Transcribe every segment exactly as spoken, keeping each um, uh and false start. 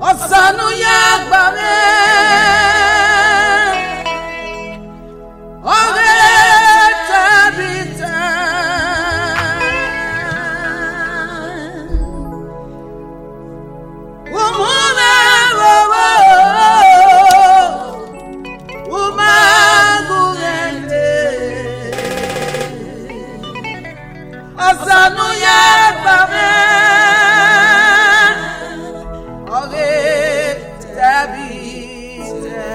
Osanu ya gbame Ore tabita Umuna wowo Umagurende Osanu ya gbame Ore tabita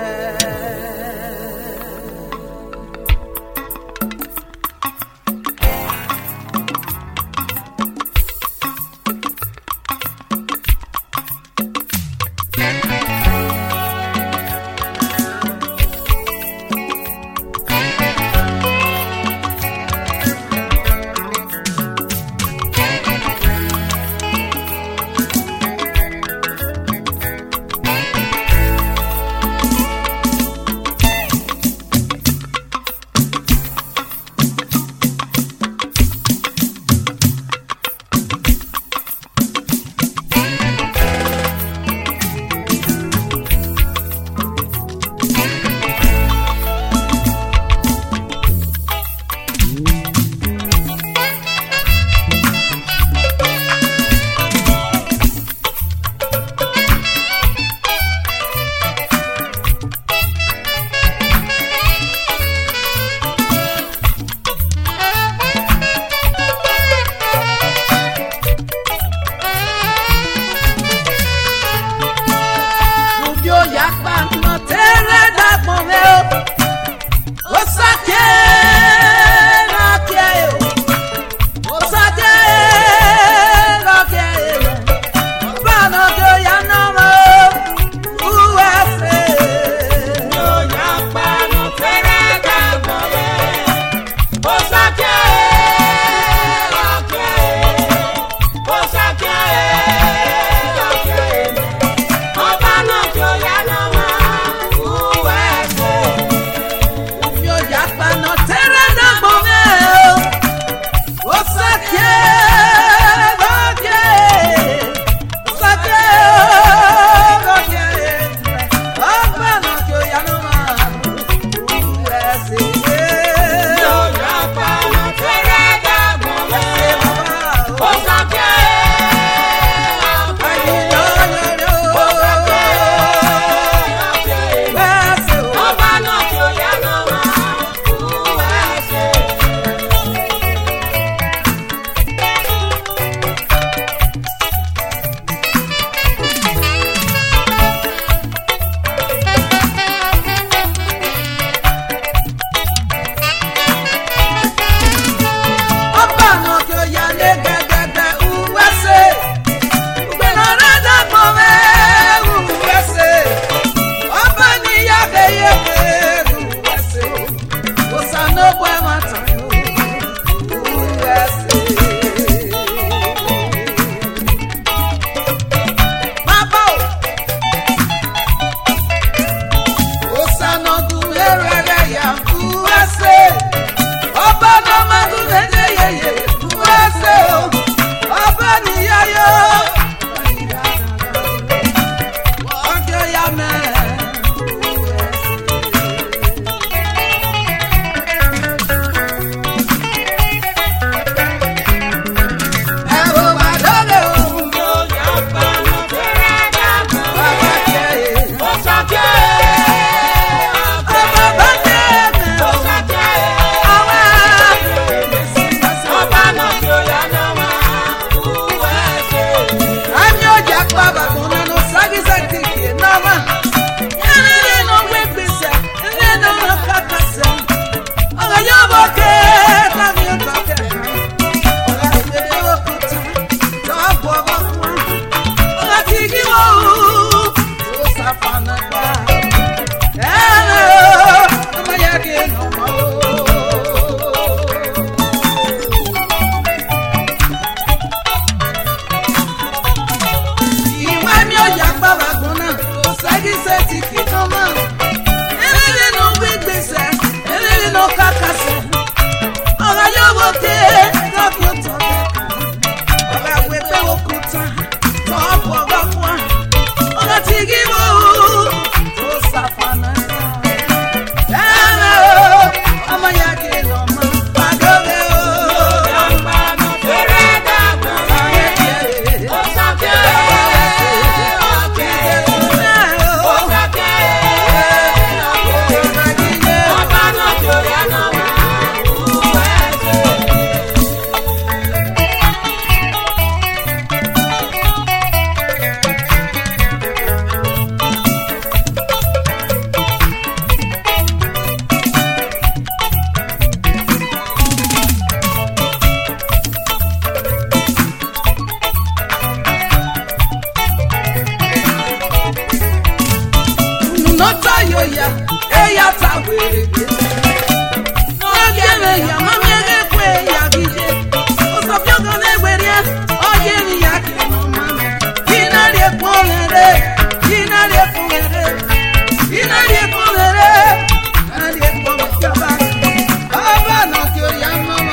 nọta yo ya eya ta were bi oge me ya ma me ge kwe ya gije o so bi ogo na egbere oge ni ya ki no ma ina ri eponere ina ri eponere ina ri eponere ina ri eponere ba aba no ki o ya mama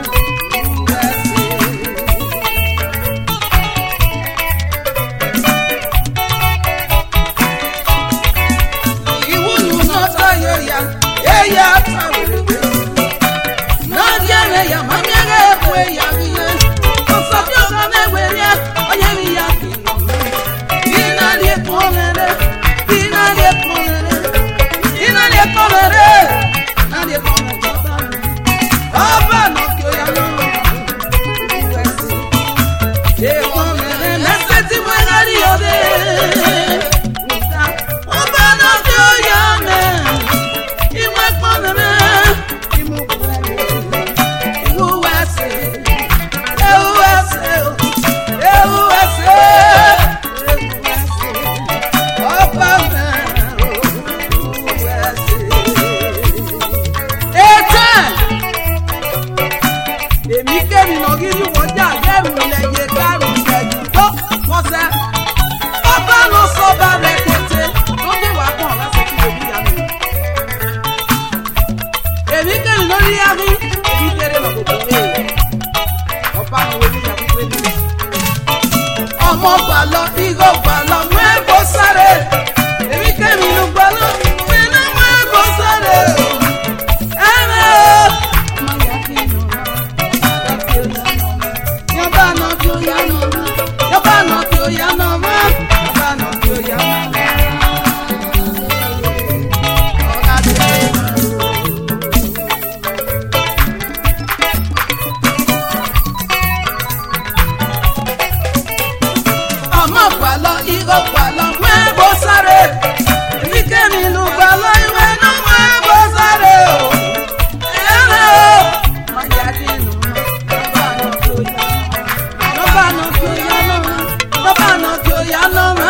ya tawe na dia ne ya ma mi ga ekwe ya biye o so bi o ga me we ya onye mi ya ki ina le ponere ina le ponere ina le ponere na le ponere aba no ki o ya no e ponere na se ti mo ga ri o de aba no ki o ya me ọmọ balọ igo balọ mú ẹgbọ sáré èmi kẹ́mi ló balọ nínú mú ẹgbọ sáré ẹ̀rẹ́ ọmọ yà kí n nọ yọba nọ kí o yà nọ mọ yọba nọ kí o yà nọ mọ yọba nọ kí o yà nọ mọ. Igo balọ mú ẹgbọ sáré èmi kẹ́mi ló balọ ìwé náà mú ẹgbọ sáré o ẹ̀rẹ́ o ọmọ yà kí n nọ yọba nọ kí o yà nọ mọ yọba nọ kí o yà nọ mọ.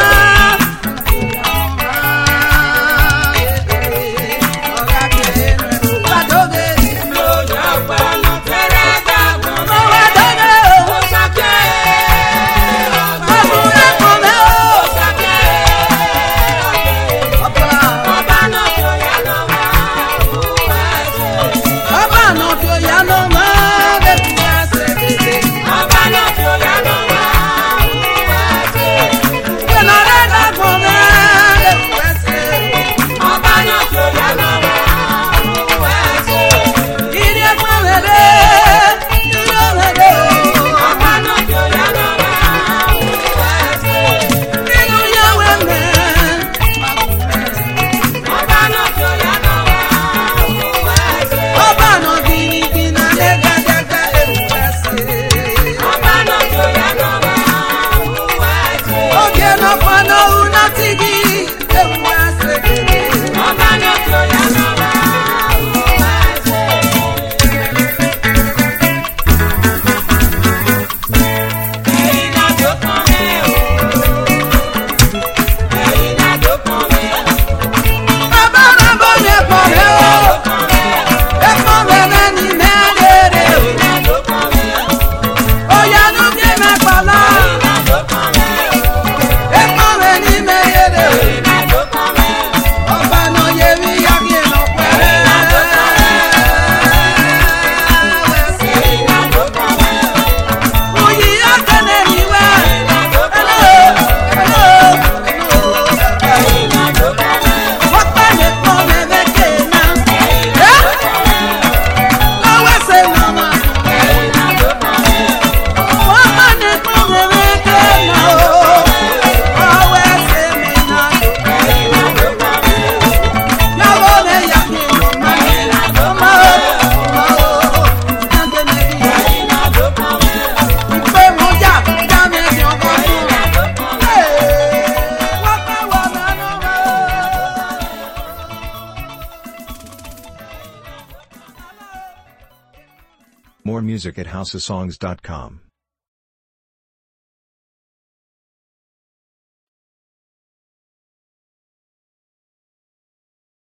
More music at house of songs dot com.